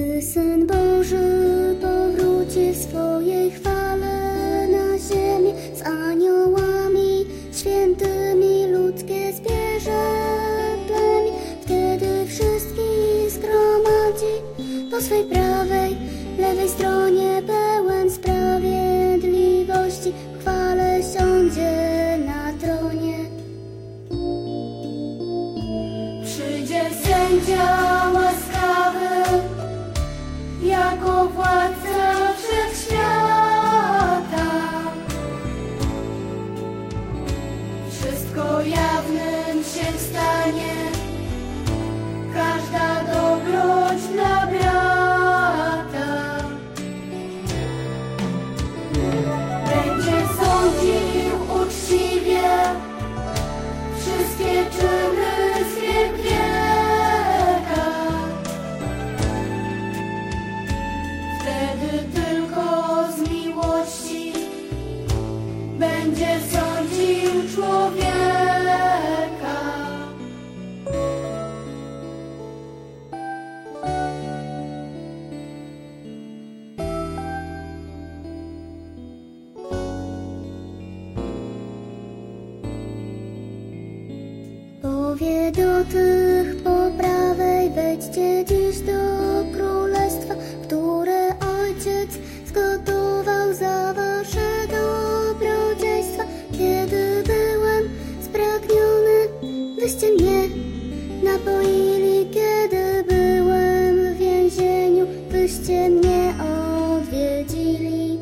Gdy Syn Boży powróci w swojej chwale na ziemię, z aniołami świętymi ludzkie zbierze plemię. Wtedy wszystkich zgromadzi po swej prawej, lewej stronie, pełen sprawiedliwości, w chwale siądzie na tronie. Przyjdzie sędzia łaskawy, jako władca wszechświata. Wszystko jawnym się stanie, każda dobroć dla brata. Będzie sądził uczciwie wszystkie czyny swe grzechy. Wtedy tylko z miłości będzie sądził człowieka. Powie do tych po prawej: wejdźcie dziś do królestwa, które Ojciec zgotował za wasze dobrodziejstwa. Kiedy byłem spragniony, wyście mnie napoili. Kiedy byłem w więzieniu, wyście mnie odwiedzili.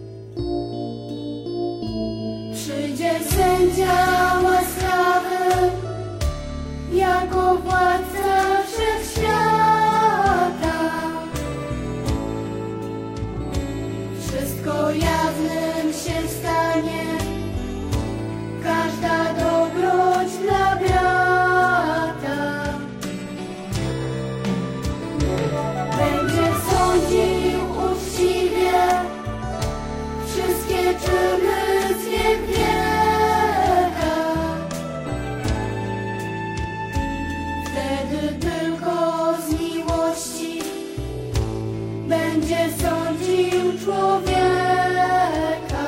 Przyjdzie sędzia łaskawy, jako władca wszechświata. Wszystko jawnym się stanie, każda dobroć dla brata. Będzie sądził uczciwie wszystkie czyny swe grzechy. Wtedy tylko z miłości będzie sądził człowieka.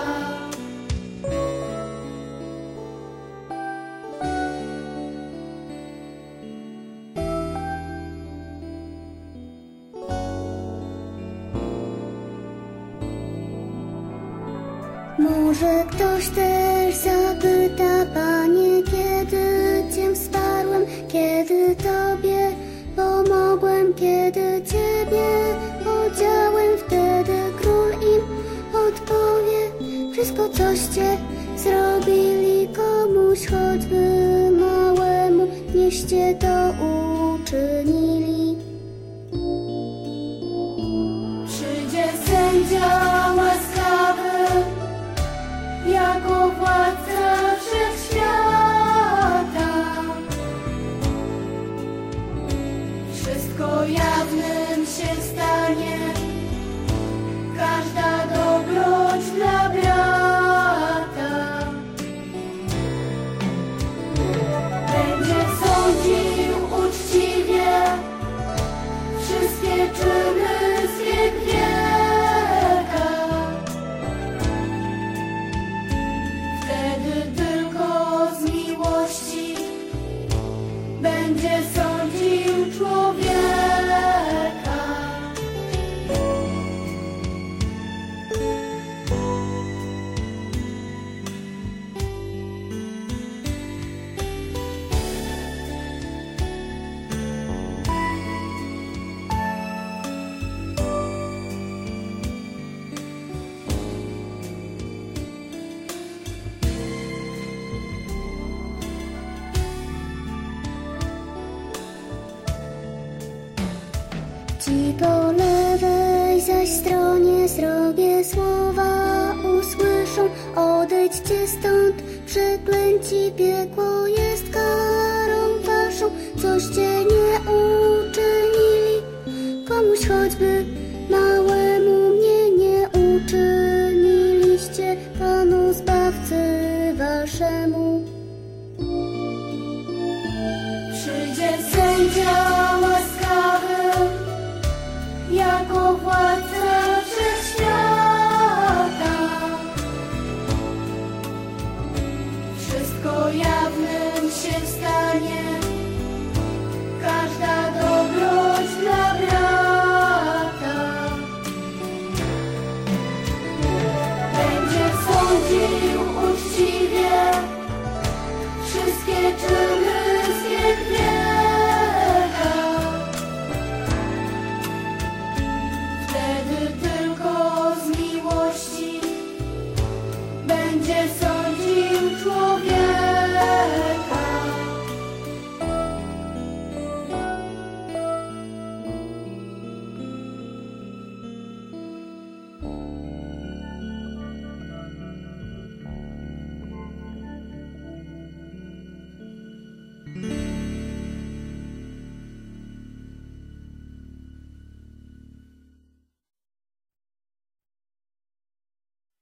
Może ktoś też zapyta: Panie, kiedy Cię wsparłem, kiedy Tobie pomogłem, kiedy Ciebie odziałem? Wtedy król im odpowie: wszystko, coście zrobili komuś, choćby małemu, nieście to uczynili. Przyjdzie sędzia łaskawy, jako władca wszechświata. Wszystko jawnym się stanie, każda dobroć dla brata. Będzie sądził uczciwie wszystkie czyny swe grzechy. Wtedy tylko z miłości będzie sądził człowieka. Ci po lewej zaś stronie srogie słowa usłyszą: odejdźcie stąd, przeklęci, piekło jest karą waszą. Coście nie uczynili komuś, choćby